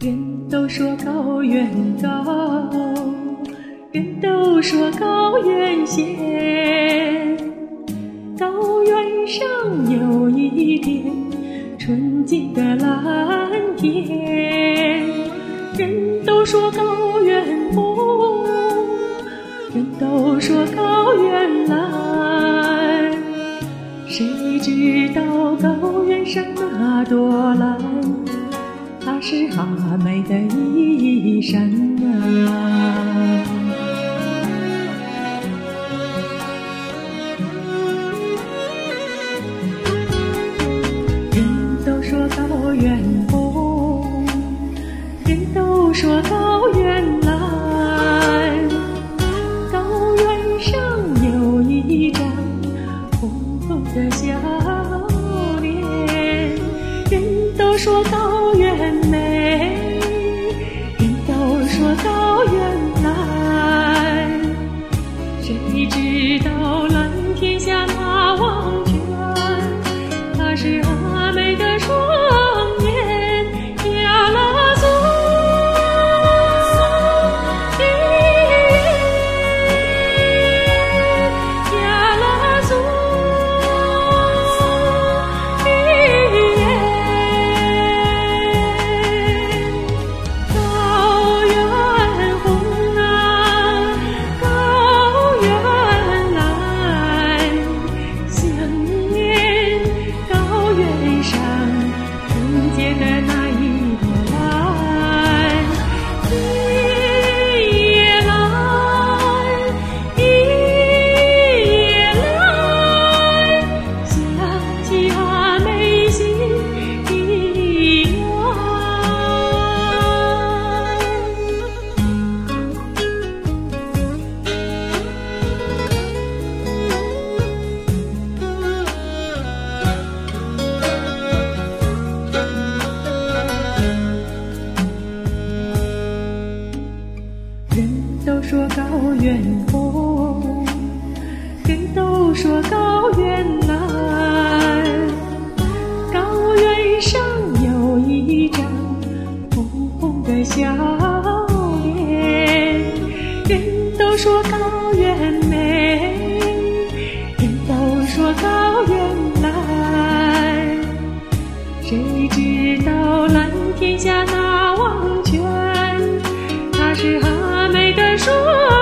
人都说高原高，人都说高原险，高原上有一片纯净的蓝天。人都说高原红，人都说高原蓝，谁知道高原上那朵蓝，它是阿美的衣衫啊。人都说高原红，人都说高原蓝，高原上有一张红红的笑脸。人都说高原美，人都说高原蓝，谁知道蓝天下那望泉，它是阿美的双眼呀啦嗦。人都说高原红，人都说高原蓝，高原上有一张红红的笑脸。人都说高原美，人都说高原蓝，谁知道蓝天下那望泉，它是阿美的双